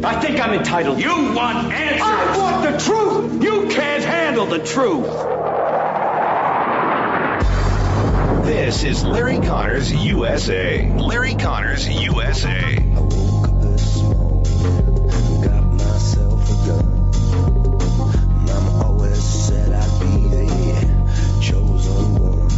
I think I'm entitled. You want answers. I want the truth. You can't handle the truth. This is Larry Connors USA. Larry Connors USA. I woke up this morning, got myself a gun. Mama always said I'd be the chosen one.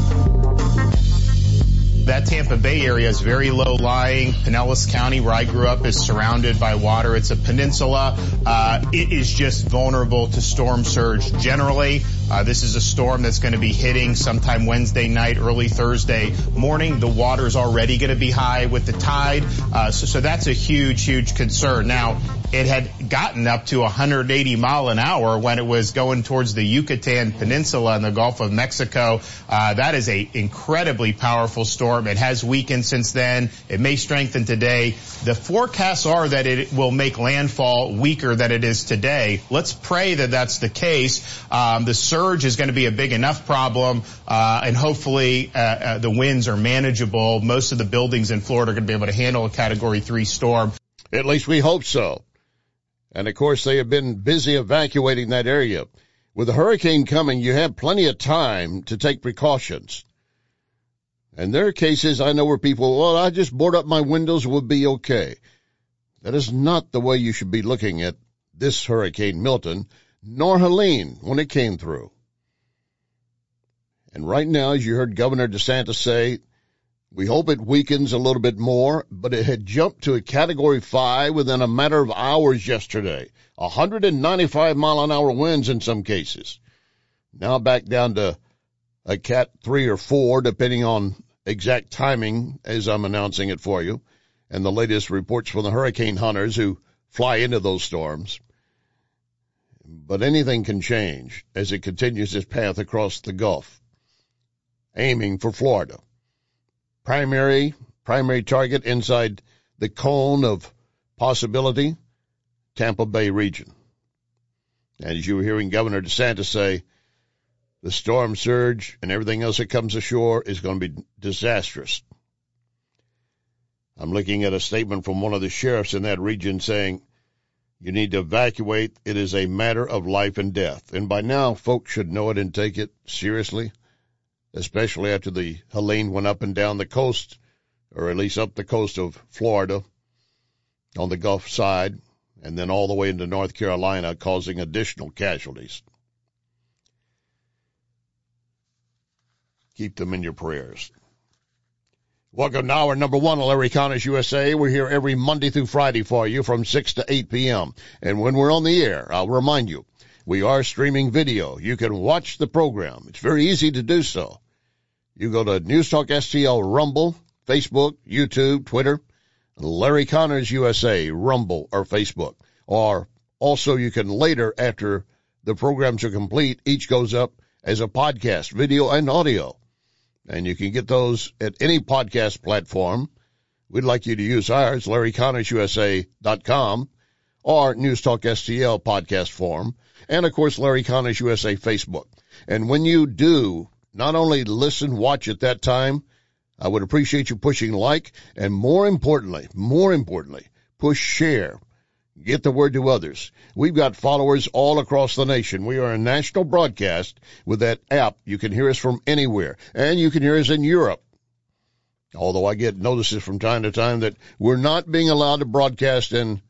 That Tampa Bay area is very low-lying. Pinellas County, where I grew up, is surrounded by water. It's a peninsula. It is just vulnerable to storm surge generally. This is a storm that's going to be hitting sometime Wednesday night, early Thursday morning. The water's already going to be high with the tide. So that's a huge, huge concern. Now, it had gotten up to 180 mile an hour when it was going towards the Yucatan Peninsula in the Gulf of Mexico. That is a incredibly powerful storm. It has weakened since then. It may strengthen today. The forecasts are that it will make landfall weaker than it is today. Let's pray that that's the case. The surge is going to be a big enough problem, and hopefully the winds are manageable. Most of the buildings in Florida are going to be able to handle a Category 3 storm. At least we hope so. And, of course, they have been busy evacuating that area. With the hurricane coming, you have plenty of time to take precautions. And there are cases I know where people, well, I just board up my windows, will be okay. That is not the way you should be looking at this Hurricane Milton, nor Helene when it came through. And right now, as you heard Governor DeSantis say, we hope it weakens a little bit more, but it had jumped to a Category 5 within a matter of hours yesterday. 195 mile an hour winds in some cases. Now back down to a Cat 3 or 4, depending on exact timing as I'm announcing it for you, and the latest reports from the hurricane hunters who fly into those storms. But anything can change as it continues its path across the Gulf, aiming for Florida. Primary target inside the cone of possibility, Tampa Bay region. And as you were hearing Governor DeSantis say, the storm surge and everything else that comes ashore is going to be disastrous. I'm looking at a statement from one of the sheriffs in that region saying, you need to evacuate. It is a matter of life and death. And by now, folks should know it and take it seriously, especially after the Helene went up and down the coast, or at least up the coast of Florida on the Gulf side, and then all the way into North Carolina, causing additional casualties. Keep them in your prayers. Welcome to hour number 1 of Larry Connors USA. We're here every Monday through Friday for you from 6 to 8 p.m. And when we're on the air, I'll remind you, we are streaming video. You can watch the program. It's very easy to do so. You go to News Talk STL Rumble, Facebook, YouTube, Twitter, Larry Connors USA, Rumble, or Facebook. Or also you can later, after the programs are complete, each goes up as a podcast, video and audio. And you can get those at any podcast platform. We'd like you to use ours, LarryConnorsUSA.com, or News Talk STL podcast form, and, of course, Larry Connors USA Facebook. And when you do, not only listen, watch at that time, I would appreciate you pushing like, and more importantly, push share. Get the word to others. We've got followers all across the nation. We are a national broadcast with that app. You can hear us from anywhere, and you can hear us in Europe. Although I get notices from time to time that we're not being allowed to broadcast in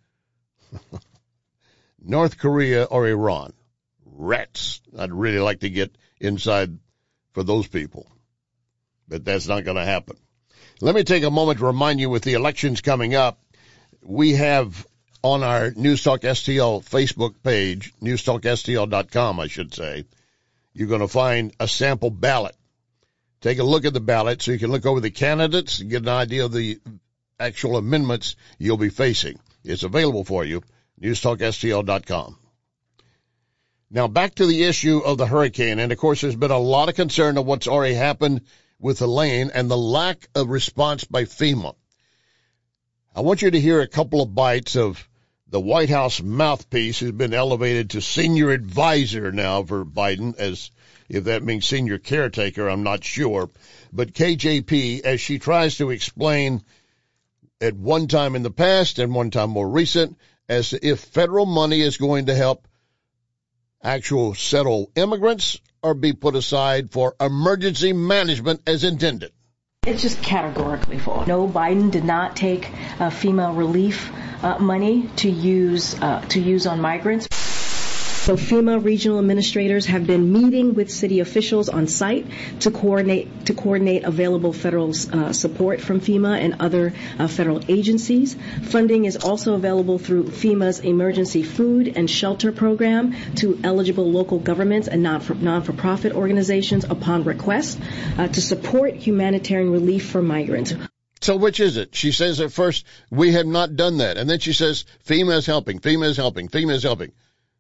North Korea or Iran. Rats. I'd really like to get inside for those people, but that's not going to happen. Let me take a moment to remind you, with the elections coming up, we have on our News Talk STL Facebook page, newstalkstl.com, I should say, you're going to find a sample ballot. Take a look at the ballot so you can look over the candidates and get an idea of the actual amendments you'll be facing. It's available for you, newstalkstl.com. Now, back to the issue of the hurricane. And, of course, there's been a lot of concern of what's already happened with Helene and the lack of response by FEMA. I want you to hear a couple of bites of the White House mouthpiece, who's been elevated to senior advisor now for Biden, as if that means senior caretaker, I'm not sure. But KJP, as she tries to explain at one time in the past and one time more recent, as if federal money is going to help actual settle immigrants or be put aside for emergency management as intended. It's just categorically false. No, Biden did not take FEMA relief money to use on migrants. So FEMA regional administrators have been meeting with city officials on site to coordinate available federal support from FEMA and other federal agencies. Funding is also available through FEMA's emergency food and shelter program to eligible local governments and non-for-profit organizations upon request to support humanitarian relief for migrants. So which is it? She says at first, we have not done that. And then she says, FEMA is helping, FEMA is helping, FEMA is helping.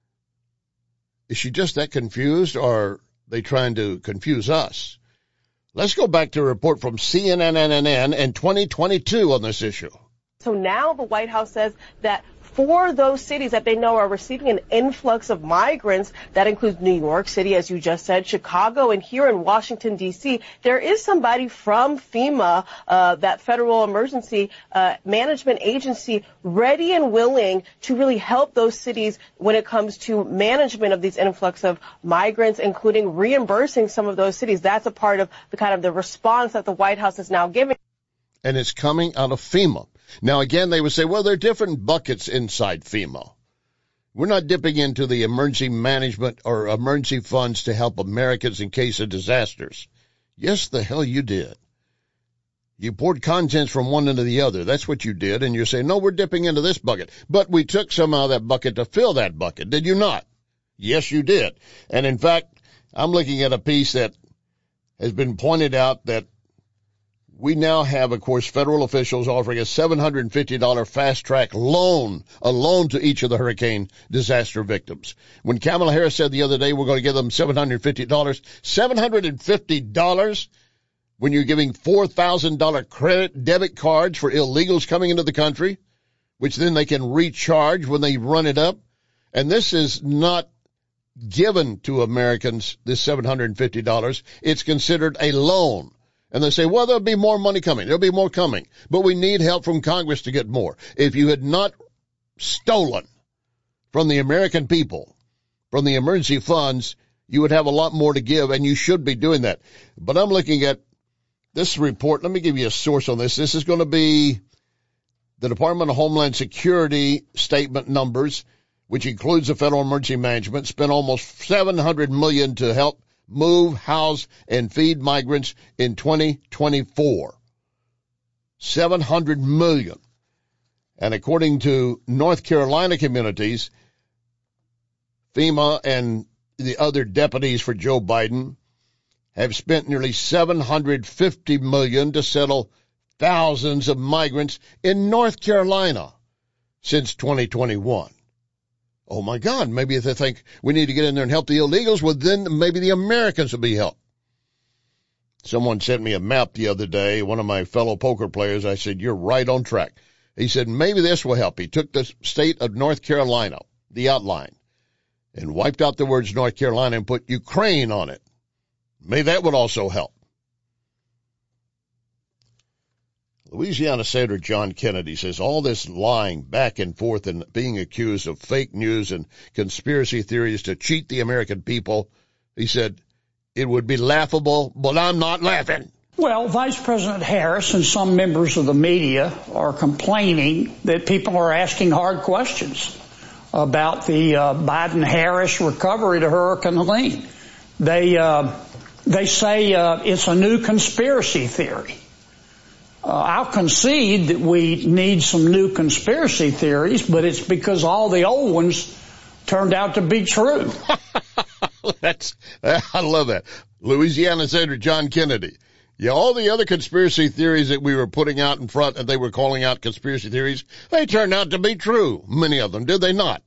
Is she just that confused, or are they trying to confuse us? Let's go back to a report from CNN in 2022 on this issue. So now the White House says that for those cities that they know are receiving an influx of migrants, that includes New York City, as you just said, Chicago, and here in Washington, D.C., there is somebody from FEMA, that federal emergency management agency, ready and willing to really help those cities when it comes to management of these influx of migrants, including reimbursing some of those cities. That's a part of the kind of the response that the White House is now giving. And it's coming out of FEMA. Now, again, they would say, well, there are different buckets inside FEMA. We're not dipping into the emergency management or emergency funds to help Americans in case of disasters. Yes, the hell you did. You poured contents from one into the other. That's what you did. And you're saying, no, we're dipping into this bucket. But we took some out of that bucket to fill that bucket. Did you not? Yes, you did. And in fact, I'm looking at a piece that has been pointed out that we now have, of course, federal officials offering a $750 fast-track loan, a loan to each of the hurricane disaster victims. When Kamala Harris said the other day we're going to give them $750, $750 when you're giving $4,000 credit debit cards for illegals coming into the country, which then they can recharge when they run it up. And this is not given to Americans, this $750. It's considered a loan. And they say, well, there'll be more money coming. There'll be more coming. But we need help from Congress to get more. If you had not stolen from the American people, from the emergency funds, you would have a lot more to give, and you should be doing that. But I'm looking at this report. Let me give you a source on this. This is going to be the Department of Homeland Security statement numbers, which includes the Federal Emergency Management, spent almost $700 million to help move, house, and feed migrants in 2024. $700 million. And according to North Carolina communities, FEMA and the other deputies for Joe Biden have spent nearly $750 million to settle thousands of migrants in North Carolina since 2021. Oh, my God, maybe if they think we need to get in there and help the illegals, well, then maybe the Americans will be helped. Someone sent me a map the other day, one of my fellow poker players. I said, you're right on track. He said, maybe this will help. He took the state of North Carolina, the outline, and wiped out the words North Carolina and put Ukraine on it. Maybe that would also help. Louisiana Senator John Kennedy says all this lying back and forth and being accused of fake news and conspiracy theories to cheat the American people, he said, it would be laughable, but I'm not laughing. Well, Vice President Harris and some members of the media are complaining that people are asking hard questions about the Biden-Harris recovery to Hurricane Helene. They say it's a new conspiracy theory. I'll concede that we need some new conspiracy theories, but it's because all the old ones turned out to be true. I love that. Louisiana Senator John Kennedy. Yeah, all the other conspiracy theories that we were putting out in front and they were calling out conspiracy theories, they turned out to be true. Many of them, did they not?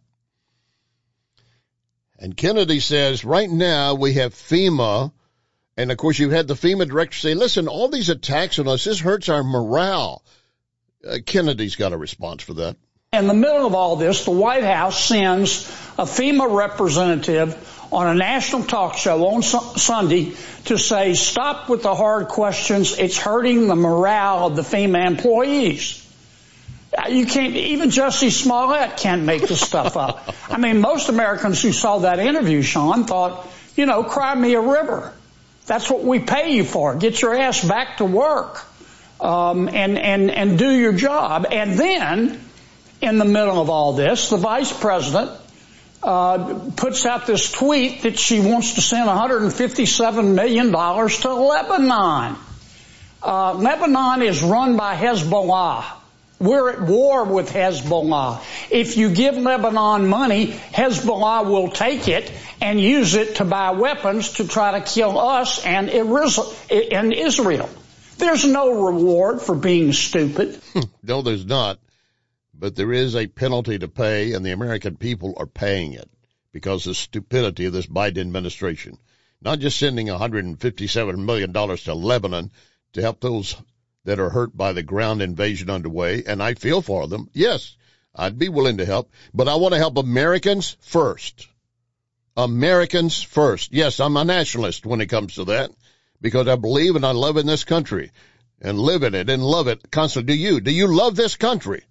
And Kennedy says, right now we have FEMA. And, of course, you've had the FEMA director say, listen, all these attacks on us, this hurts our morale. Kennedy's got a response for that. In the middle of all this, the White House sends a FEMA representative on a national talk show on Sunday to say, stop with the hard questions. It's hurting the morale of the FEMA employees. You can't, even Jussie Smollett can't make this stuff up. I mean, most Americans who saw that interview, Sean, thought, cry me a river. That's what we pay you for. Get your ass back to work, and do your job. And then, in the middle of all this, the vice president puts out this tweet that she wants to send $157 million to Lebanon. Lebanon is run by Hezbollah. We're at war with Hezbollah. If you give Lebanon money, Hezbollah will take it and use it to buy weapons to try to kill us and Israel. There's no reward for being stupid. No, there's not. But there is a penalty to pay, and the American people are paying it because of the stupidity of this Biden administration. Not just sending $157 million to Lebanon to help those that are hurt by the ground invasion underway, and I feel for them. Yes, I'd be willing to help, but I want to help Americans first. Americans first. Yes, I'm a nationalist when it comes to that because I believe and I love in this country and live in it and love it constantly. Do you love this country?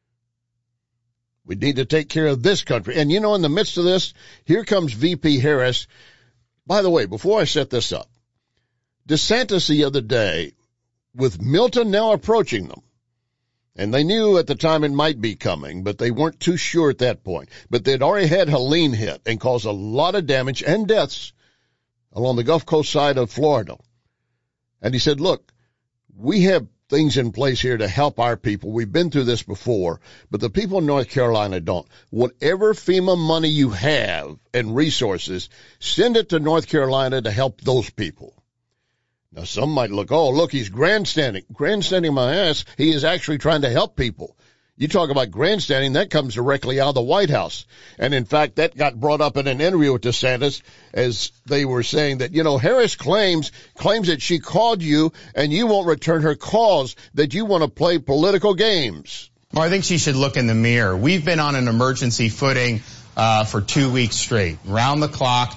We need to take care of this country. And, in the midst of this, here comes VP Harris. By the way, before I set this up, DeSantis the other day, with Milton now approaching them, and they knew at the time it might be coming, but they weren't too sure at that point. But they'd already had Helene hit and caused a lot of damage and deaths along the Gulf Coast side of Florida. And he said, look, we have things in place here to help our people. We've been through this before, but the people in North Carolina don't. Whatever FEMA money you have and resources, send it to North Carolina to help those people. Now, some might look, he's grandstanding. Grandstanding my ass. He is actually trying to help people. You talk about grandstanding, that comes directly out of the White House. And in fact, that got brought up in an interview with DeSantis as they were saying that, Harris claims that she called you and you won't return her calls, that you want to play political games. Well, I think she should look in the mirror. We've been on an emergency footing for 2 weeks straight, round the clock,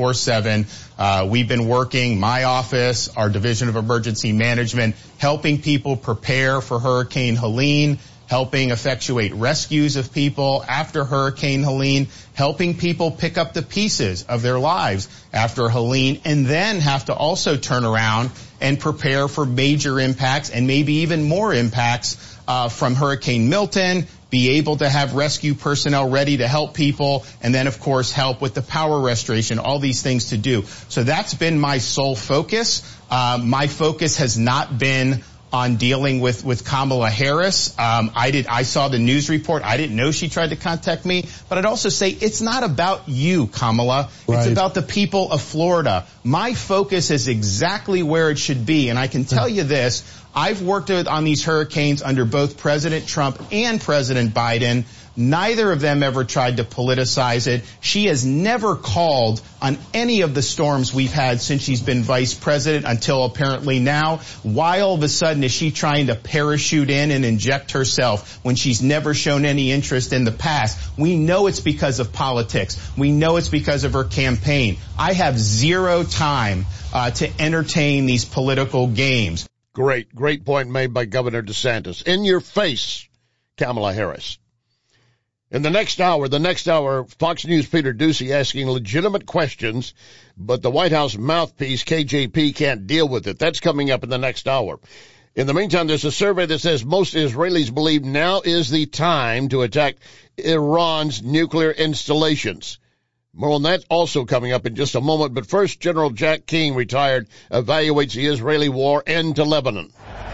24/7. We've been working, my office, our Division of Emergency Management, helping people prepare for Hurricane Helene, helping effectuate rescues of people after Hurricane Helene, helping people pick up the pieces of their lives after Helene, and then have to also turn around and prepare for major impacts and maybe even more impacts from Hurricane Milton, be able to have rescue personnel ready to help people, and then, of course, help with the power restoration, all these things to do. So that's been my sole focus. My focus has not been on dealing with Kamala Harris. I saw the news report. I didn't know she tried to contact me, but I'd also say it's not about you, Kamala. Right. It's about the people of Florida. My focus is exactly where it should be, and I can tell you this. I've worked on these hurricanes under both President Trump and President Biden. Neither of them ever tried to politicize it. She has never called on any of the storms we've had since she's been vice president until apparently now. Why all of a sudden is she trying to parachute in and inject herself when she's never shown any interest in the past? We know it's because of politics. We know it's because of her campaign. I have zero time to entertain these political games. Great point made by Governor DeSantis. In your face, Kamala Harris. In the next hour, Fox News' Peter Doocy asking legitimate questions, but the White House mouthpiece, KJP, can't deal with it. That's coming up in the next hour. In the meantime, there's a survey that says most Israelis believe now is the time to attack Iran's nuclear installations. More on that also coming up in just a moment. But first, General Jack King, retired, evaluates the Israeli war into Lebanon.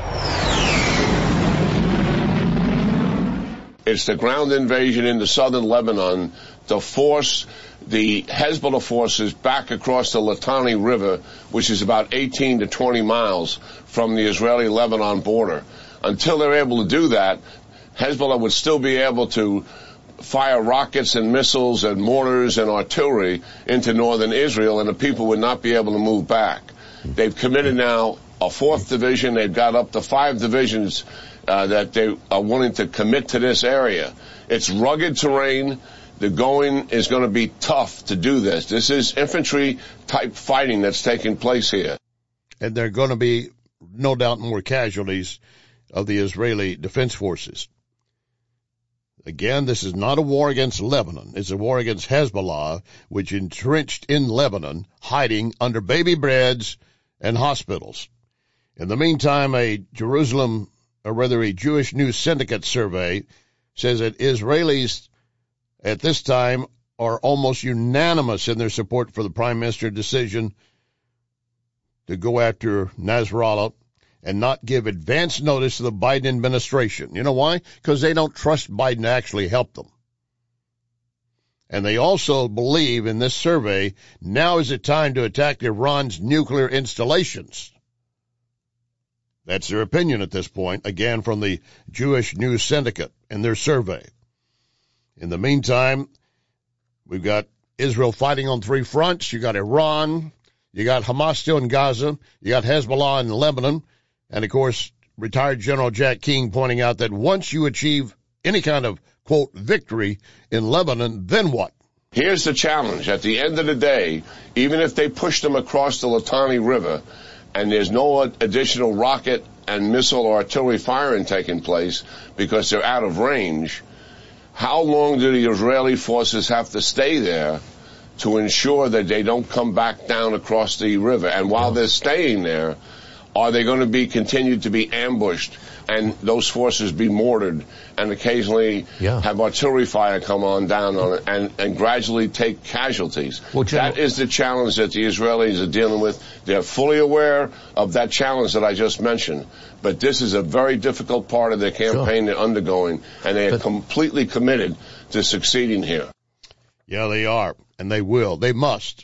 It's the ground invasion into southern Lebanon to force the Hezbollah forces back across the Litani River, which is about 18 to 20 miles from the Israeli-Lebanon border. Until they're able to do that, Hezbollah would still be able to fire rockets and missiles and mortars and artillery into northern Israel, and the people would not be able to move back. They've committed now a fourth division. They've got up to 5 divisions that they are willing to commit to this area. It's rugged terrain. The going is going to be tough to do this. This is infantry-type fighting that's taking place here. And there are going to be, no doubt, more casualties of the Israeli Defense Forces. Again, this is not a war against Lebanon. It's a war against Hezbollah, which entrenched in Lebanon, hiding under baby beds and hospitals. In the meantime, a Jewish News Syndicate survey says that Israelis at this time are almost unanimous in their support for the Prime Minister's decision to go after Nasrallah and not give advance notice to the Biden administration. You know why? Because they don't trust Biden to actually help them. And they also believe in this survey, now is the time to attack Iran's nuclear installations. That's their opinion at this point, again from the Jewish News Syndicate in their survey. In the meantime, we've got Israel fighting on three fronts. You got Iran, you got Hamas still in Gaza, you got Hezbollah in Lebanon, and, of course, retired General Jack King pointing out that once you achieve any kind of, quote, victory in Lebanon, then what? Here's the challenge. At the end of the day, even if they push them across the Litani River and there's no additional rocket and missile or artillery firing taking place because they're out of range, how long do the Israeli forces have to stay there to ensure that they don't come back down across the river? And while they're staying there, are they going to be continued to be ambushed and those forces be mortared and occasionally have artillery fire come on down on it and gradually take casualties? Well, that is the challenge that the Israelis are dealing with. They're fully aware of that challenge that I just mentioned. But this is a very difficult part of their campaign they're undergoing, and they are completely committed to succeeding here. Yeah, they are, and they will. They must.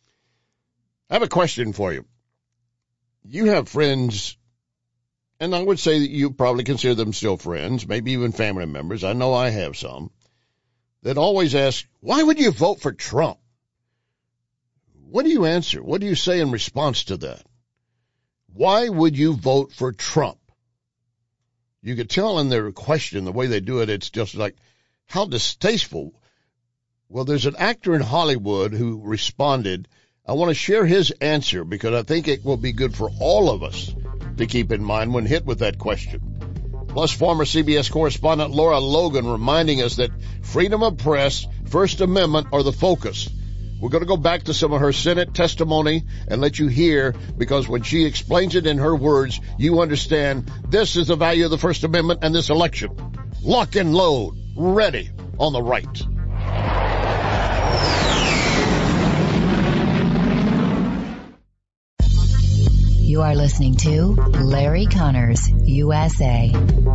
I have a question for you. You have friends, and I would say that you probably consider them still friends, maybe even family members. I know I have some that always ask, why would you vote for Trump? What do you answer? What do you say in response to that? Why would you vote for Trump? You could tell in their question, the way they do it, it's just like, how distasteful. Well, there's an actor in Hollywood who responded. I want to share his answer because I think it will be good for all of us to keep in mind when hit with that question. Plus, former CBS correspondent Laura Logan reminding us that freedom of press, First Amendment are the focus. We're going to go back to some of her Senate testimony and let you hear, because when she explains it in her words, you understand this is the value of the First Amendment and this election. Lock and load, ready on the right. You are listening to Larry Connors, USA.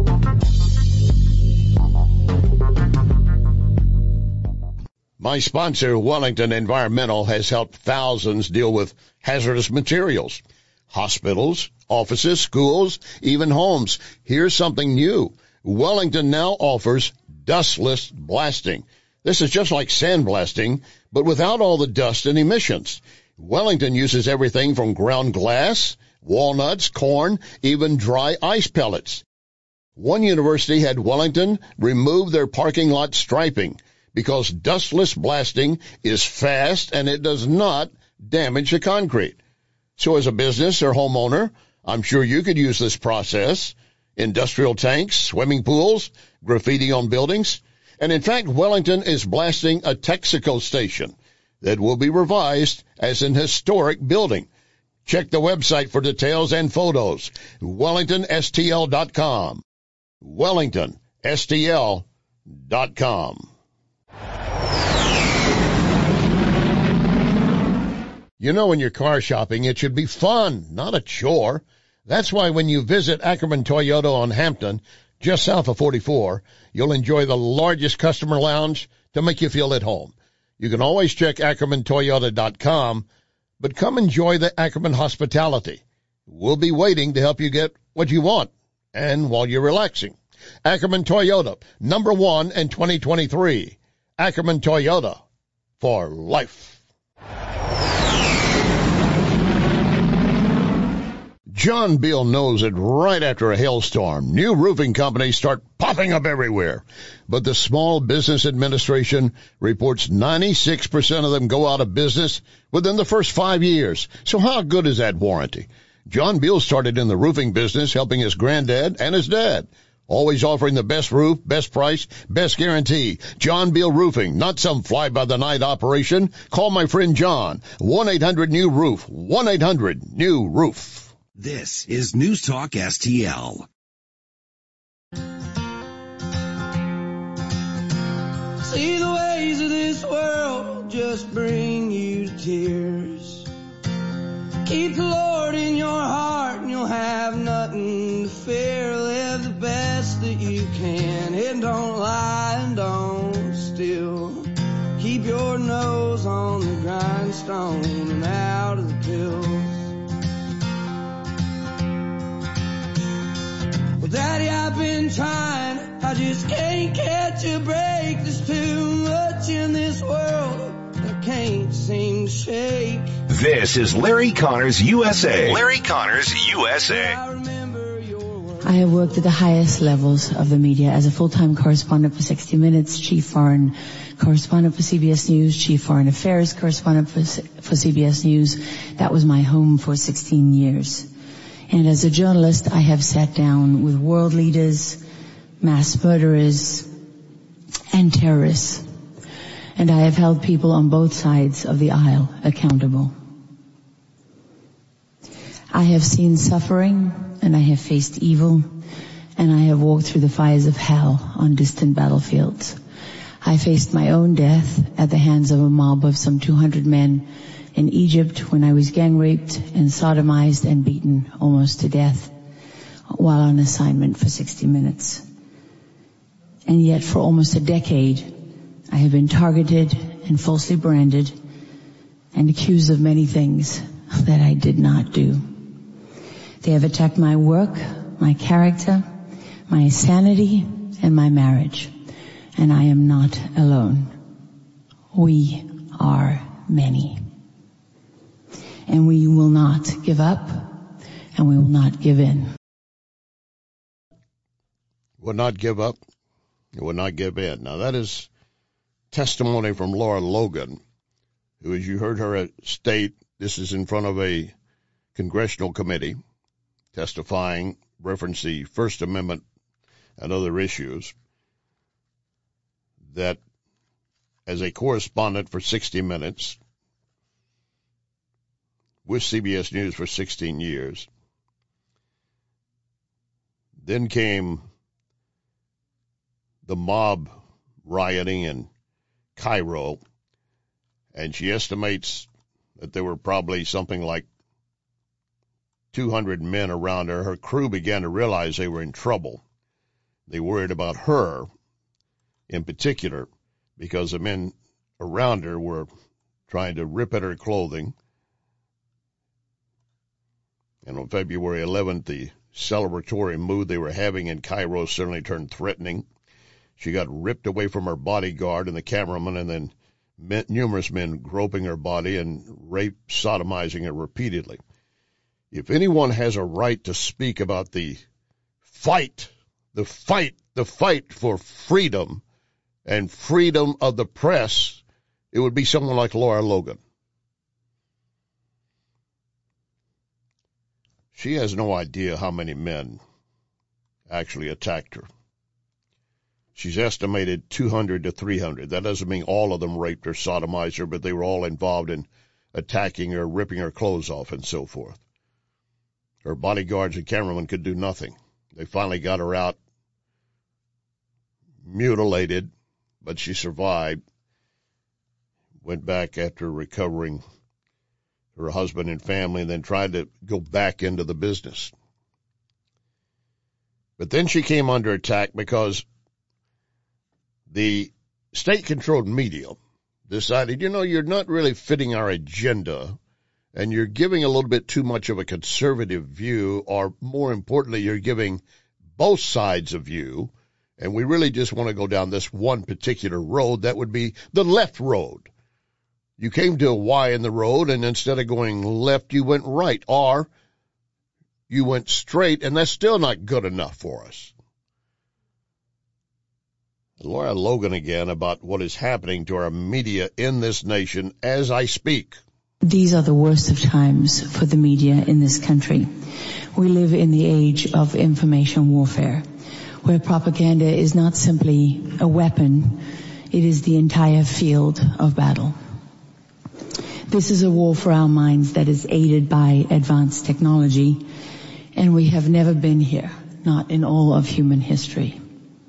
My sponsor, Wellington Environmental, has helped thousands deal with hazardous materials. Hospitals, offices, schools, even homes. Here's something new. Wellington now offers dustless blasting. This is just like sandblasting, but without all the dust and emissions. Wellington uses everything from ground glass, walnuts, corn, even dry ice pellets. One university had Wellington remove their parking lot striping because dustless blasting is fast and it does not damage the concrete. So as a business or homeowner, I'm sure you could use this process. Industrial tanks, swimming pools, graffiti on buildings. And in fact, Wellington is blasting a Texaco station that will be revised as an historic building. Check the website for details and photos. WellingtonSTL.com. WellingtonSTL.com. You know, when you're car shopping, it should be fun, not a chore. That's why when you visit Ackerman Toyota on Hampton, just south of 44, you'll enjoy the largest customer lounge to make you feel at home. You can always check AckermanToyota.com, but come enjoy the Ackerman hospitality. We'll be waiting to help you get what you want, and while you're relaxing. Ackerman Toyota, number 1 in 2023. Ackerman Toyota, for life. John Beal knows that right after a hailstorm, new roofing companies start popping up everywhere. But the Small Business Administration reports 96% of them go out of business within the first 5 years. So how good is that warranty? John Beal started in the roofing business helping his granddad and his dad. Always offering the best roof, best price, best guarantee. John Beal Roofing, not some fly-by-the-night operation. Call my friend John, 1-800-NEW-ROOF, 1-800-NEW-ROOF. This is News Talk STL. See, the ways of this world just bring you to tears. Keep the Lord in your heart and you'll have nothing to fear. Live the best that you can and don't lie and don't steal. Keep your nose on the grindstone and out of the pills. Well, Daddy, I've been trying, I just can't catch a break. There's too much in this world I can't seem to shake. This is Larry Connors USA. Larry Connors USA. I have worked at the highest levels of the media as a full-time correspondent for 60 Minutes, chief foreign correspondent for CBS News, chief foreign affairs correspondent for CBS News. That was my home for 16 years. And as a journalist, I have sat down with world leaders, mass murderers, and terrorists. And I have held people on both sides of the aisle accountable. I have seen suffering, and I have faced evil, and I have walked through the fires of hell on distant battlefields. I faced my own death at the hands of a mob of some 200 men in Egypt when I was gang raped and sodomized and beaten almost to death while on assignment for 60 Minutes. And yet for almost a decade, I have been targeted and falsely branded and accused of many things that I did not do. They have attacked my work, my character, my sanity, and my marriage. And I am not alone. We are many. And we will not give up, and we will not give in. Will not give up, will not give in. Now that is testimony from Laura Logan, who, as you heard her state, this is in front of a congressional committee, testifying, reference the First Amendment and other issues, that as a correspondent for 60 Minutes, with CBS News for 16 years, then came the mob rioting in Cairo, and she estimates that there were probably something like 200 men around her. Her crew began to realize they were in trouble. They worried about her in particular because the men around her were trying to rip at her clothing. And on February 11th, the celebratory mood they were having in Cairo certainly turned threatening. She got ripped away from her bodyguard and the cameraman, and then numerous men groping her body and sodomizing her repeatedly. If anyone has a right to speak about the fight for freedom and freedom of the press, it would be someone like Laura Logan. She has no idea how many men actually attacked her. She's estimated 200 to 300. That doesn't mean all of them raped or sodomized her, but they were all involved in attacking her, ripping her clothes off, and so forth. Her bodyguards and cameramen could do nothing. They finally got her out, mutilated, but she survived, went back after recovering her husband and family, and then tried to go back into the business. But then she came under attack because the state-controlled media decided, you're not really fitting our agenda, and you're giving a little bit too much of a conservative view, or more importantly, you're giving both sides a view, and we really just want to go down this one particular road. That would be the left road. You came to a Y in the road, and instead of going left, you went right, or you went straight, and that's still not good enough for us. Laura Logan again about what is happening to our media in this nation as I speak. These are the worst of times for the media in this country. We live in the age of information warfare. where propaganda is not simply a weapon, it is the entire field of battle. This is a war for our minds that is aided by advanced technology, and we have never been here, not in all of human history.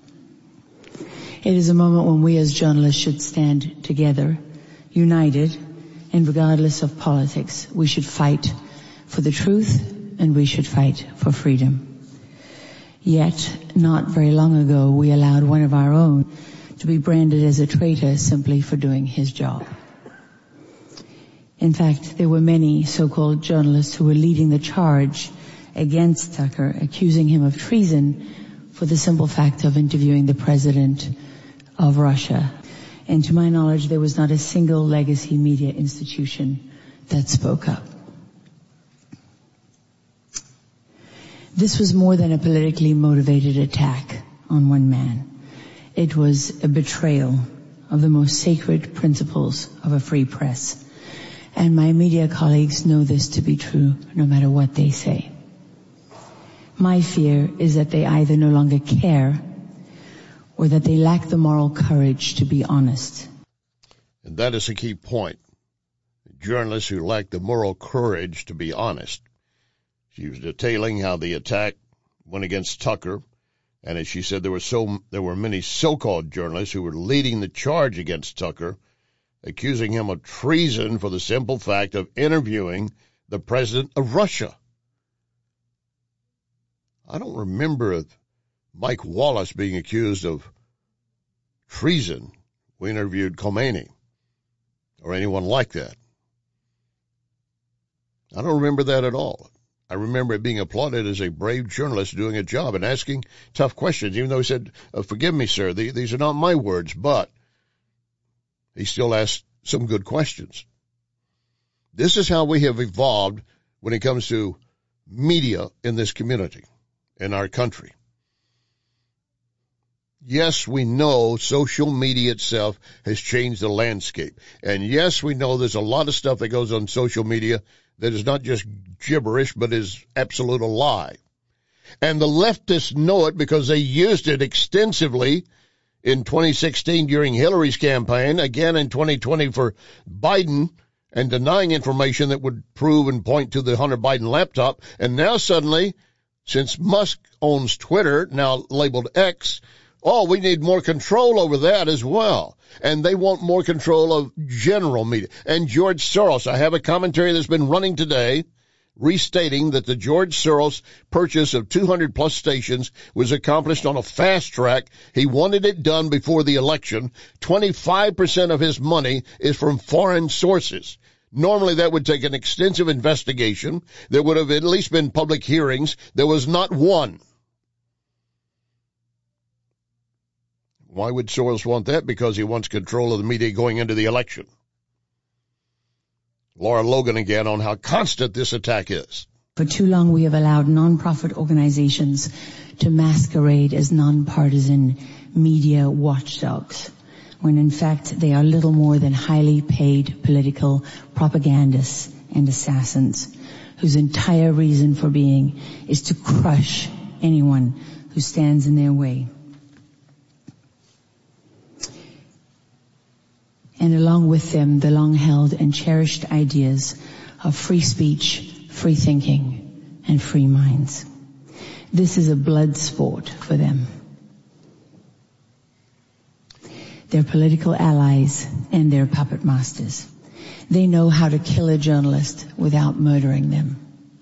It is a moment when we as journalists should stand together, united, and regardless of politics, we should fight for the truth and we should fight for freedom. Yet, not very long ago, we allowed one of our own to be branded as a traitor simply for doing his job. In fact, there were many so-called journalists who were leading the charge against Tucker, accusing him of treason for the simple fact of interviewing the president of Russia. And to my knowledge, there was not a single legacy media institution that spoke up. This was more than a politically motivated attack on one man. It was a betrayal of the most sacred principles of a free press. And my media colleagues know this to be true, no matter what they say. My fear is that they either no longer care or that they lack the moral courage to be honest. And that is a key point. Journalists who lack the moral courage to be honest. She was detailing how the attack went against Tucker, and as she said, there were many so-called journalists who were leading the charge against Tucker, accusing him of treason for the simple fact of interviewing the president of Russia. I don't remember Mike Wallace being accused of treason. We interviewed Khomeini or anyone like that. I don't remember that at all. I remember it being applauded as a brave journalist doing a job and asking tough questions, even though he said, forgive me, sir, these are not my words, but he still asked some good questions. This is how we have evolved when it comes to media in this community, in our country. Yes, we know social media itself has changed the landscape. And yes, we know there's a lot of stuff that goes on social media that is not just gibberish, but is absolute a lie. And the leftists know it because they used it extensively in 2016 during Hillary's campaign, again in 2020 for Biden, and denying information that would prove and point to the Hunter Biden laptop. And now suddenly, since Musk owns Twitter, now labeled X, we need more control over that as well. And they want more control of general media. And George Soros, I have a commentary that's been running today restating that the George Soros purchase of 200 plus stations was accomplished on a fast track. He wanted it done before the election. 25% of his money is from foreign sources. Normally that would take an extensive investigation. There would have at least been public hearings. There was not one. Why would Soros want that? Because he wants control of the media going into the election. Laura Logan again on how constant this attack is. For too long we have allowed nonprofit organizations to masquerade as nonpartisan media watchdogs, when in fact they are little more than highly paid political propagandists and assassins whose entire reason for being is to crush anyone who stands in their way. And along with them, the long-held and cherished ideas of free speech, free thinking, and free minds. This is a blood sport for them. They're political allies and they're puppet masters. They know how to kill a journalist without murdering them.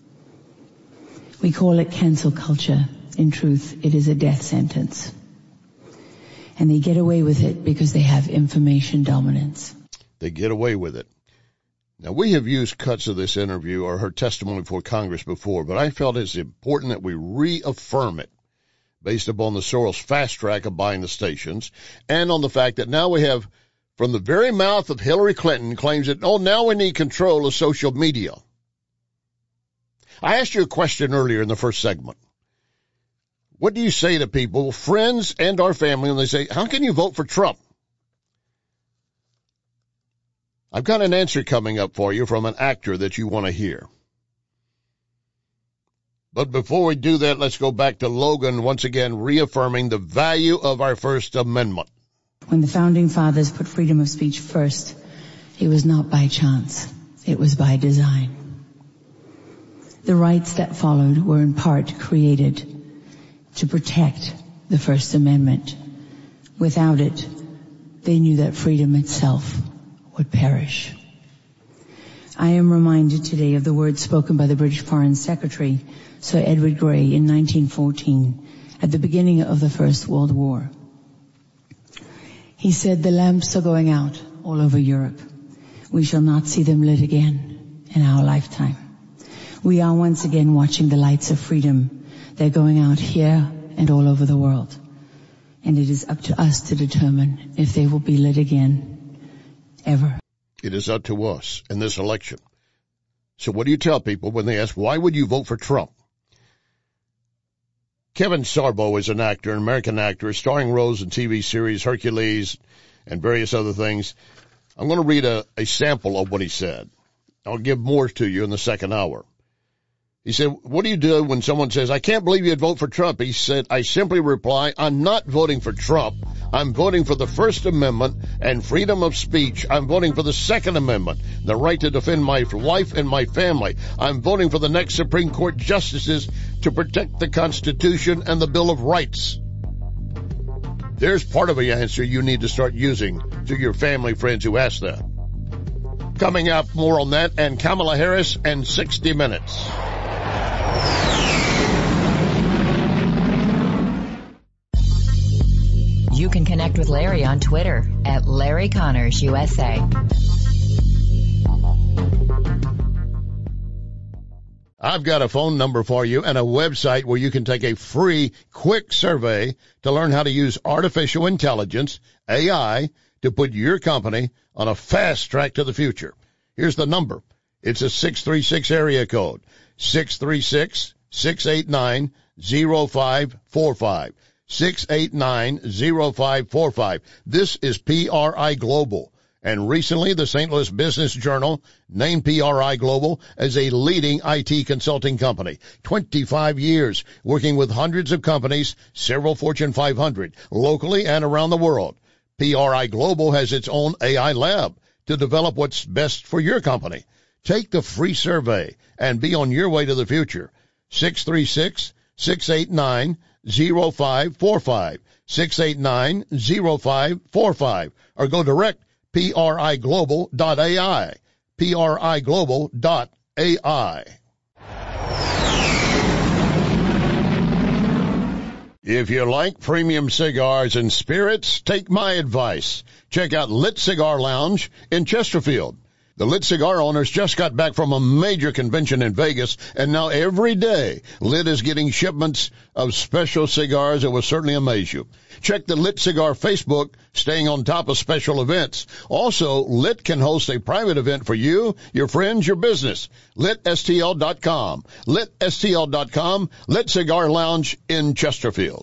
We call it cancel culture. In truth, it is a death sentence. And they get away with it because they have information dominance. They get away with it. Now, we have used cuts of this interview or her testimony before Congress before, but I felt it's important that we reaffirm it based upon the Soros fast track of buying the stations and on the fact that now we have, from the very mouth of Hillary Clinton, claims that, now we need control of social media. I asked you a question earlier in the first segment. What do you say to people, friends and our family, when they say, how can you vote for Trump? I've got an answer coming up for you from an actor that you want to hear. But before we do that, let's go back to Logan once again, reaffirming the value of our First Amendment. When the Founding Fathers put freedom of speech first, it was not by chance. It was by design. The rights that followed were in part created to protect the First Amendment. Without it, they knew that freedom itself would perish. I am reminded today of the words spoken by the British Foreign Secretary, Sir Edward Grey, in 1914, at the beginning of the First World War. He said, "The lamps are going out all over Europe. We shall not see them lit again in our lifetime. We are once again watching the lights of freedom. They're going out here and all over the world. And it is up to us to determine if they will be lit again, ever." It is up to us in this election. So what do you tell people when they ask, why would you vote for Trump? Kevin Sorbo is an actor, an American actor, starring roles in TV series Hercules and various other things. I'm going to read a sample of what he said. I'll give more to you in the second hour. He said, what do you do when someone says, "I can't believe you'd vote for Trump"? He said, "I simply reply, I'm not voting for Trump. I'm voting for the First Amendment and freedom of speech. I'm voting for the Second Amendment, the right to defend my life and my family. I'm voting for the next Supreme Court justices to protect the Constitution and the Bill of Rights." There's part of the answer you need to start using to your family friends who ask that. Coming up, more on that and Kamala Harris and 60 Minutes. You can connect with Larry on Twitter at Larry Connors USA. I've got a phone number for you and a website where you can take a free, quick survey to learn how to use artificial intelligence, AI, to put your company on a fast track to the future. Here's the number. It's a 636 area code, 636-689-0545. 689-0545. This is PRI Global. And recently, the St. Louis Business Journal named PRI Global as a leading IT consulting company. 25 years working with hundreds of companies, several Fortune 500, locally and around the world. PRI Global has its own AI lab to develop what's best for your company. Take the free survey and be on your way to the future. 636-689-0545. 689-0545. Or go direct, priglobal.ai. priglobal.ai. If you like premium cigars and spirits, take my advice. Check out Lit Cigar Lounge in Chesterfield. The Lit Cigar owners just got back from a major convention in Vegas, and now every day, Lit is getting shipments of special cigars that will certainly amaze you. Check the Lit Cigar Facebook, staying on top of special events. Also, Lit can host a private event for you, your friends, your business. LitSTL.com. LitSTL.com. Lit Cigar Lounge in Chesterfield.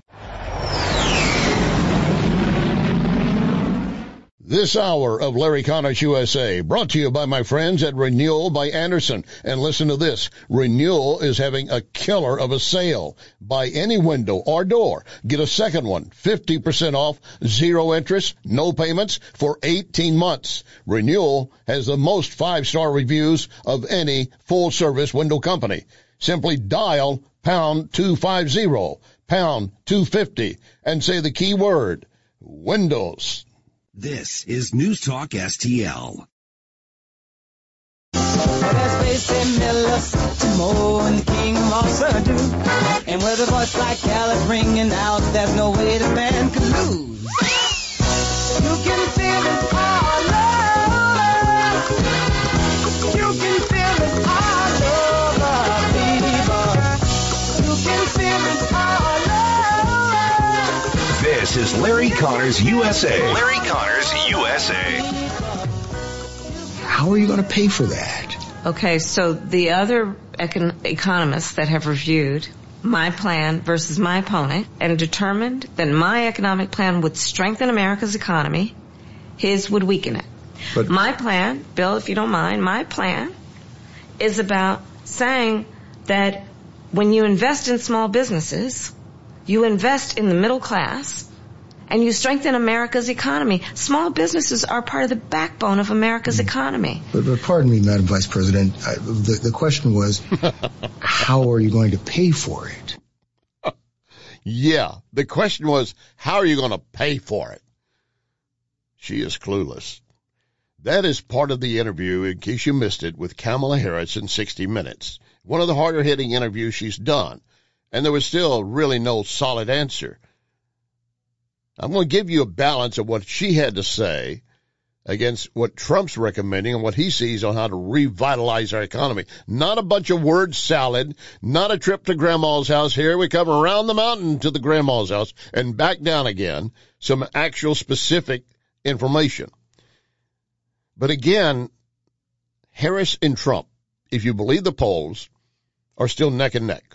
This hour of Larry Connors USA brought to you by my friends at Renewal by Andersen. And listen to this. Renewal is having a killer of a sale. Buy any window or door. Get a second one, 50% off, 0 interest, no payments for 18 months. Renewal has the most 5-star reviews of any full-service window company. Simply dial pound 250, pound 250, and say the key word, windows. This is News Talk STL. There's Basie Miller, Timo, and the King of all Surdu. And with a voice like Alice ringing out, there's no way the band could lose. You can feel it all over. You can feel it all over, people. You can feel it all over. This is Larry Connors USA. Larry Connors USA. How are you going to pay for that? Okay, so the other economists that have reviewed my plan versus my opponent and determined that my economic plan would strengthen America's economy, his would weaken it. But my plan, Bill, if you don't mind, my plan is about saying that when you invest in small businesses, you invest in the middle class, and you strengthen America's economy. Small businesses are part of the backbone of America's economy. But pardon me, Madam Vice President, the question was, how are you going to pay for it? Yeah, the question was, how are you going to pay for it? She is clueless. That is part of the interview, in case you missed it, with Kamala Harris in 60 Minutes. One of the harder-hitting interviews she's done. And there was still really no solid answer. I'm going to give you a balance of what she had to say against what Trump's recommending and what he sees on how to revitalize our economy. Not a bunch of word salad, not a trip to Grandma's house. Here we come around the mountain to the Grandma's house and back down again. Some actual specific information. But again, Harris and Trump, if you believe the polls, are still neck and neck.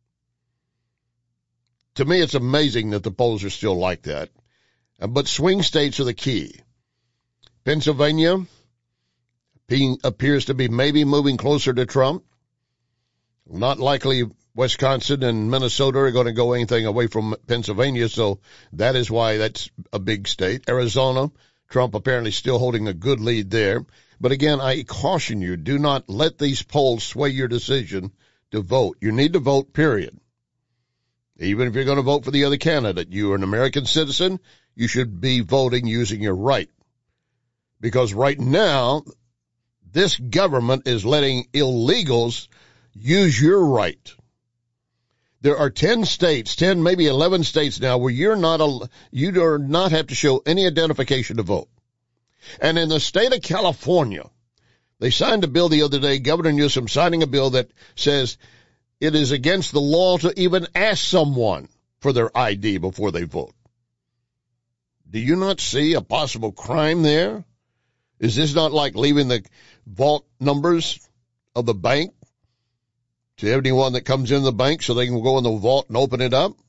To me, it's amazing that the polls are still like that. But swing states are the key. Pennsylvania appears to be maybe moving closer to Trump. Not likely Wisconsin and Minnesota are going to go anything away from Pennsylvania, so that is why that's a big state. Arizona, Trump apparently still holding a good lead there. But again, I caution you, do not let these polls sway your decision to vote. You need to vote, period. Even if you're going to vote for the other candidate, you are an American citizen, you should be voting using your right. Because right now, this government is letting illegals use your right. There are 10 states, 10, maybe 11 states now where you do not have to show any identification to vote. And in the state of California, they signed a bill the other day, Governor Newsom signing a bill that says it is against the law to even ask someone for their ID before they vote. Do you not see a possible crime there? Is this not like leaving the vault numbers of the bank to anyone that comes in the bank so they can go in the vault and open it up?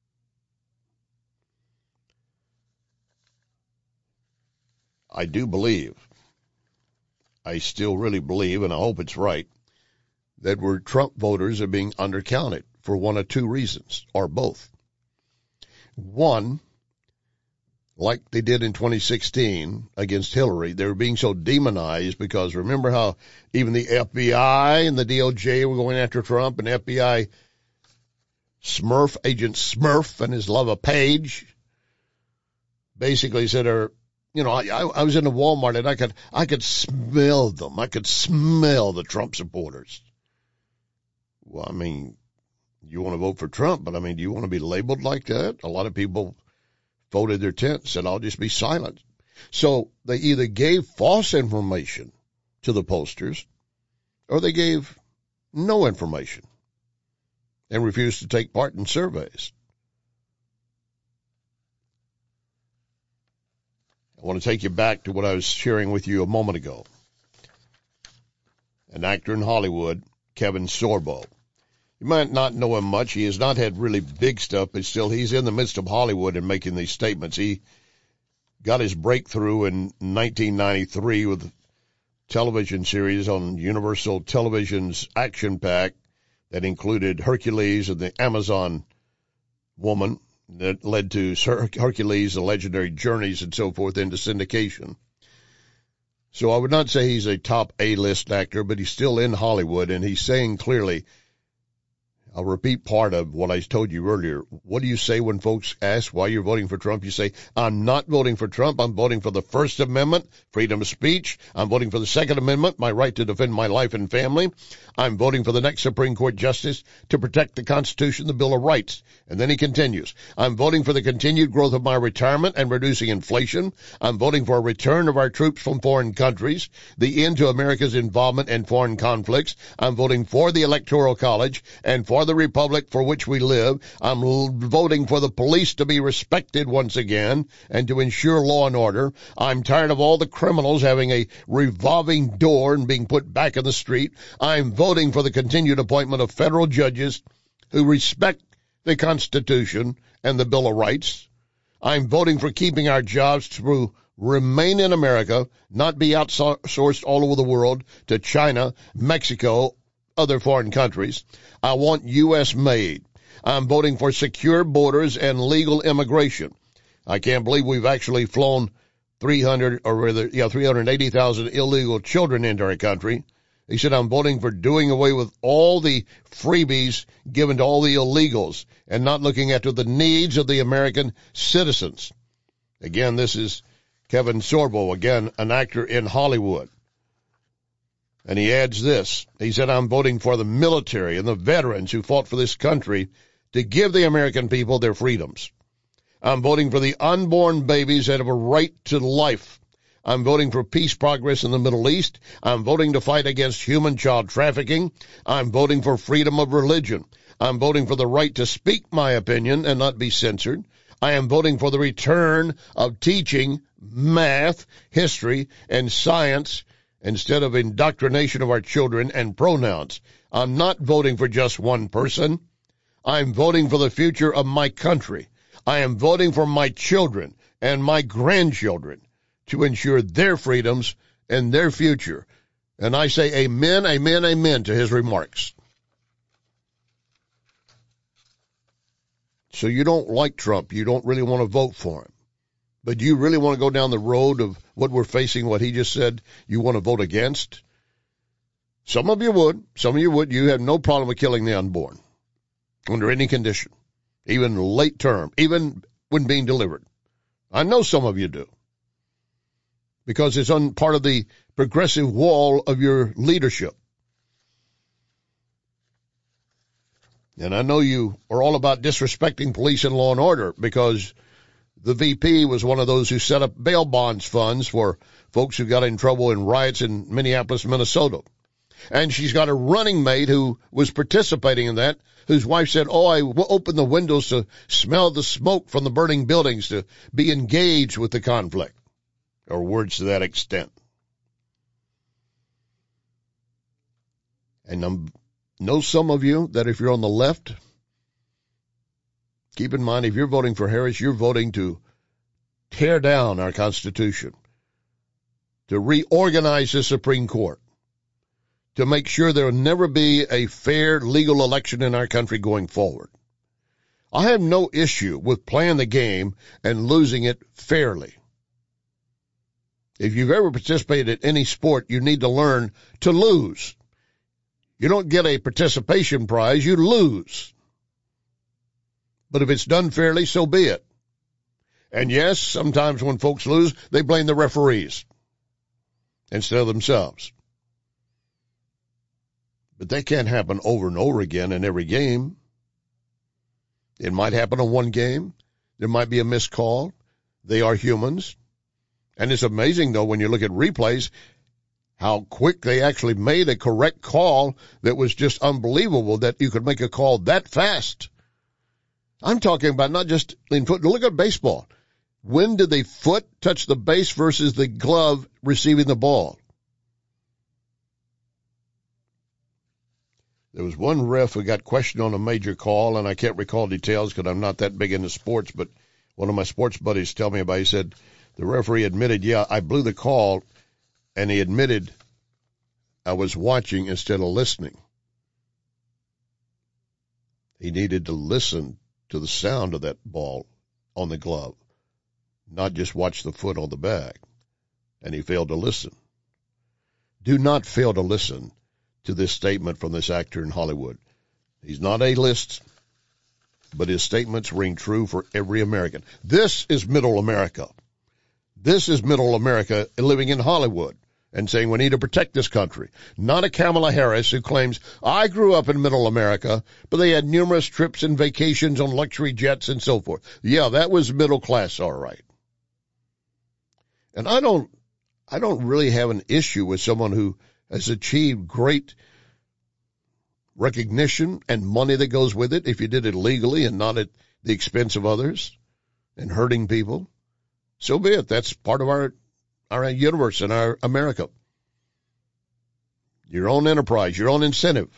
I do believe, I still really believe, and I hope it's right, that we're Trump voters are being undercounted for one of two reasons, or both. One, like they did in 2016 against Hillary, they were being so demonized because remember how even the FBI and the DOJ were going after Trump, and FBI Smurf, Agent Smurf and his love of Page, basically said, I was in a Walmart and I could smell them. I could smell the Trump supporters. Well, I mean, you want to vote for Trump, but I mean, do you want to be labeled like that? A lot of people folded their tent, said, I'll just be silent. So they either gave false information to the posters or they gave no information and refused to take part in surveys. I want to take you back to what I was sharing with you a moment ago. An actor in Hollywood, Kevin Sorbo. You might not know him much. He has not had really big stuff, but still he's in the midst of Hollywood and making these statements. He got his breakthrough in 1993 with a television series on Universal Television's Action Pack that included Hercules and the Amazon woman that led to Hercules, the legendary journeys and so forth into syndication. So I would not say he's a top A-list actor, but he's still in Hollywood, and he's saying clearly, I'll repeat part of what I told you earlier. What do you say when folks ask why you're voting for Trump? You say, I'm not voting for Trump. I'm voting for the First Amendment, freedom of speech. I'm voting for the Second Amendment, my right to defend my life and family. I'm voting for the next Supreme Court justice to protect the Constitution, the Bill of Rights. And then he continues, I'm voting for the continued growth of my retirement and reducing inflation. I'm voting for a return of our troops from foreign countries, the end to America's involvement in foreign conflicts. I'm voting for the Electoral College and for the republic for which we live. I'm voting for the police to be respected once again and to ensure law and order. I'm tired of all the criminals having a revolving door and being put back in the street. I'm voting for the continued appointment of federal judges who respect the Constitution and the Bill of Rights. I'm voting for keeping our jobs to remain in America, not be outsourced all over the world to China, Mexico, other foreign countries. I want U.S. made. I'm voting for secure borders and legal immigration. I can't believe we've actually flown 380,000 illegal children into our country. He said, I'm voting for doing away with all the freebies given to all the illegals and not looking after the needs of the American citizens. Again, this is Kevin Sorbo, again, an actor in Hollywood. And he adds this. He said, I'm voting for the military and the veterans who fought for this country to give the American people their freedoms. I'm voting for the unborn babies that have a right to life. I'm voting for peace progress in the Middle East. I'm voting to fight against human child trafficking. I'm voting for freedom of religion. I'm voting for the right to speak my opinion and not be censored. I am voting for the return of teaching math, history, and science instead of indoctrination of our children and pronouns. I'm not voting for just one person. I'm voting for the future of my country. I am voting for my children and my grandchildren to ensure their freedoms and their future. And I say amen, amen, amen to his remarks. So you don't like Trump. You don't really want to vote for him. But do you really want to go down the road of what we're facing, what he just said you want to vote against? Some of you would. Some of you would. You have no problem with killing the unborn under any condition, even late term, even when being delivered. I know some of you do, because it's on part of the progressive wall of your leadership. And I know you are all about disrespecting police and law and order, because the VP was one of those who set up bail bonds funds for folks who got in trouble in riots in Minneapolis, Minnesota. And she's got a running mate who was participating in that, whose wife said, I opened the windows to smell the smoke from the burning buildings, to be engaged with the conflict, or words to that extent. And I know some of you that if you're on the left, keep in mind, if you're voting for Harris, you're voting to tear down our Constitution, to reorganize the Supreme Court, to make sure there will never be a fair legal election in our country going forward. I have no issue with playing the game and losing it fairly. If you've ever participated in any sport, you need to learn to lose. You don't get a participation prize, you lose. But if it's done fairly, so be it. And yes, sometimes when folks lose, they blame the referees instead of themselves. But that can't happen over and over again in every game. It might happen in one game. There might be a missed call. They are humans. And it's amazing, though, when you look at replays, how quick they actually made a correct call that was just unbelievable that you could make a call that fast. I'm talking about not just in foot. Look at baseball. When did the foot touch the base versus the glove receiving the ball? There was one ref who got questioned on a major call, and I can't recall details because I'm not that big into sports, but one of my sports buddies tell me about it. He said the referee admitted, yeah, I blew the call, and he admitted I was watching instead of listening. He needed to listen to the sound of that ball on the glove, not just watch the foot on the bag, and he failed to listen. Do not fail to listen to this statement from this actor in Hollywood. He's not A-list, but his statements ring true for every American. This is middle America. This is middle America living in Hollywood and saying we need to protect this country. Not a Kamala Harris who claims, I grew up in middle America, but they had numerous trips and vacations on luxury jets and so forth. Yeah, that was middle class, all right. And I don't really have an issue with someone who has achieved great recognition and money that goes with it if you did it legally and not at the expense of others and hurting people. So be it. That's part of our universe and our America. Your own enterprise, your own incentive.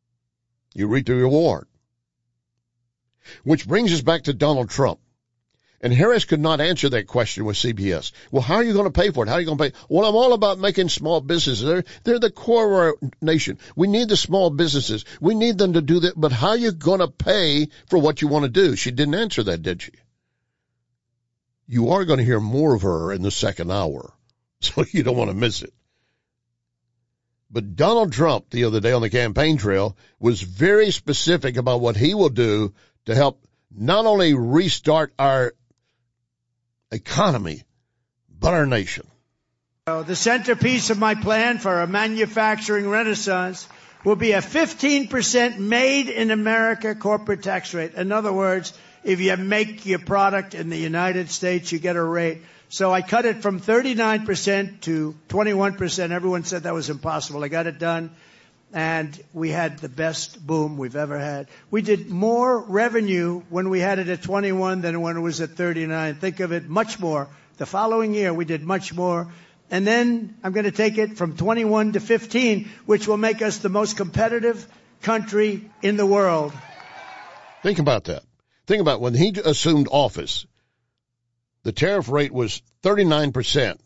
You reap the reward. Which brings us back to Donald Trump. And Harris could not answer that question with CBS. Well, how are you going to pay for it? How are you going to pay? Well, I'm all about making small businesses. They're the core of our nation. We need the small businesses. We need them to do that. But how are you going to pay for what you want to do? She didn't answer that, did she? You are going to hear more of her in the second hour, so you don't want to miss it. But Donald Trump the other day on the campaign trail was very specific about what he will do to help not only restart our economy, but our nation. The centerpiece of my plan for a manufacturing renaissance will be a 15% made in America corporate tax rate. In other words, if you make your product in the United States, you get a rate. So I cut it from 39% to 21%. Everyone said that was impossible. I got it done, and we had the best boom we've ever had. We did more revenue when we had it at 21 than when it was at 39. Think of it, much more. The following year, we did much more. And then I'm going to take it from 21 to 15, which will make us the most competitive country in the world. Think about that. Think about when he assumed office, the tariff rate was 39%.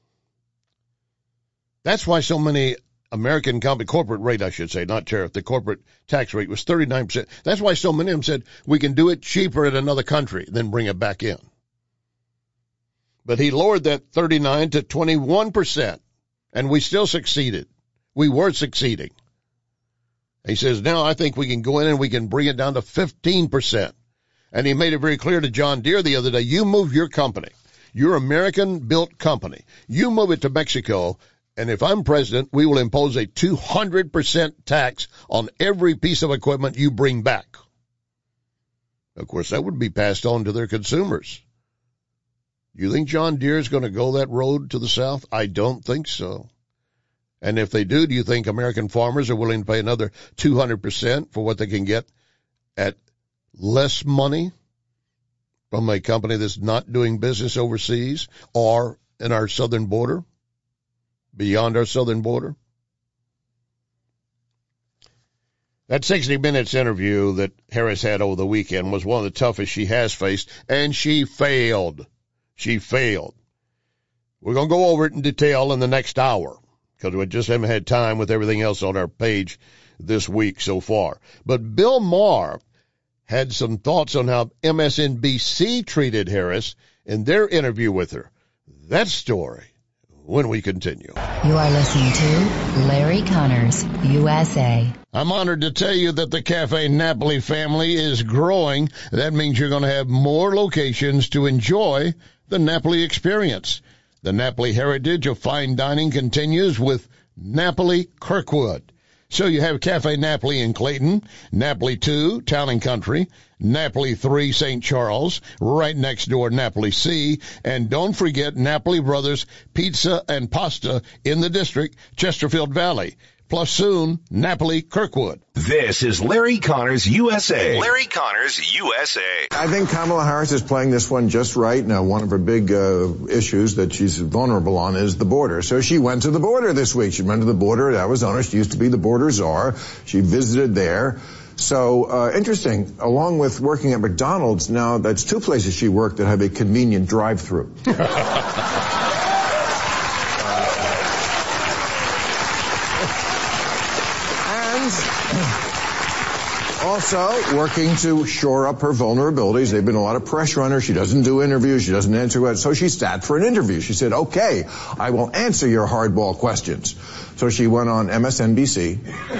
That's why so many American company, corporate rate, I should say, not tariff, the corporate tax rate was 39%. That's why so many of them said, we can do it cheaper in another country, then bring it back in. But he lowered that 39 to 21%, and we still succeeded. We were succeeding. He says, now I think we can go in and we can bring it down to 15%. And he made it very clear to John Deere the other day, you move your company, your American-built company, you move it to Mexico, and if I'm president, we will impose a 200% tax on every piece of equipment you bring back. Of course, that would be passed on to their consumers. You think John Deere is going to go that road to the South? I don't think so. And if they do you think American farmers are willing to pay another 200% for what they can get at less money from a company that's not doing business overseas or in our southern border, beyond our southern border? That 60 Minutes interview that Harris had over the weekend was one of the toughest she has faced, and she failed. She failed. We're going to go over it in detail in the next hour because we just haven't had time with everything else on our page this week so far. But Bill Maher had some thoughts on how MSNBC treated Harris in their interview with her. That story when we continue. You are listening to Larry Connors, USA. I'm honored to tell you that the Cafe Napoli family is growing. That means you're going to have more locations to enjoy the Napoli experience. The Napoli heritage of fine dining continues with Napoli Kirkwood. So you have Cafe Napoli in Clayton, Napoli 2, Town and Country, Napoli 3, St. Charles, right next door Napoli C, and don't forget Napoli Brothers Pizza and Pasta in the district, Chesterfield Valley. Plus soon, Napoli Kirkwood. This is Larry Connors USA. Larry Connors USA. I think Kamala Harris is playing this one just right. Now, one of her big issues that she's vulnerable on is the border. So she went to the border this week. She went to the border at Arizona. She used to be the border czar. She visited there. So interesting. Along with working at McDonald's, now that's two places she worked that have a convenient drive-through. Also, working to shore up her vulnerabilities. There's been a lot of pressure on her. She doesn't do interviews. She doesn't answer it. So she sat for an interview. She said, okay, I will answer your hardball questions. So she went on MSNBC.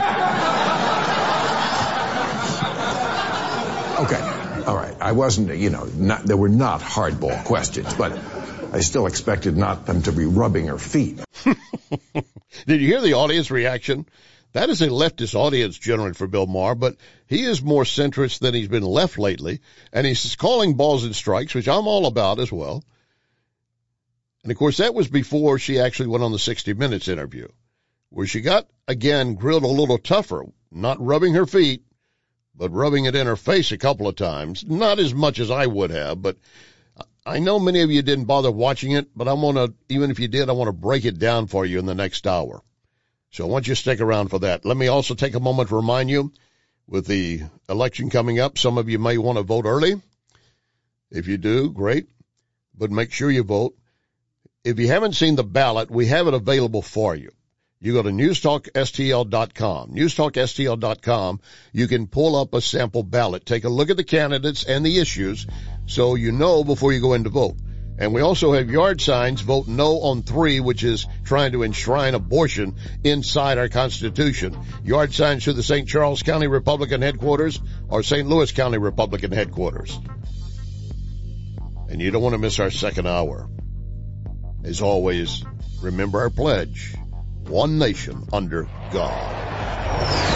Okay. All right. I wasn't, there were not hardball questions, but I still expected not them to be rubbing her feet. Did you hear the audience reaction? That is a leftist audience generally for Bill Maher, but he is more centrist than he's been left lately, and he's calling balls and strikes, which I'm all about as well. And, of course, that was before she actually went on the 60 Minutes interview, where she got, again, grilled a little tougher, not rubbing her feet, but rubbing it in her face a couple of times. Not as much as I would have, but I know many of you didn't bother watching it, but even if you did, I want to break it down for you in the next hour. So I want you to stick around for that. Let me also take a moment to remind you, with the election coming up, some of you may want to vote early. If you do, great, but make sure you vote. If you haven't seen the ballot, we have it available for you. You go to newstalkstl.com. Newstalkstl.com. You can pull up a sample ballot. Take a look at the candidates and the issues so you know before you go in to vote. And we also have yard signs. Vote no on 3, which is trying to enshrine abortion inside our Constitution. Yard signs to the St. Charles County Republican headquarters or St. Louis County Republican headquarters. And you don't want to miss our second hour. As always, remember our pledge. One nation under God.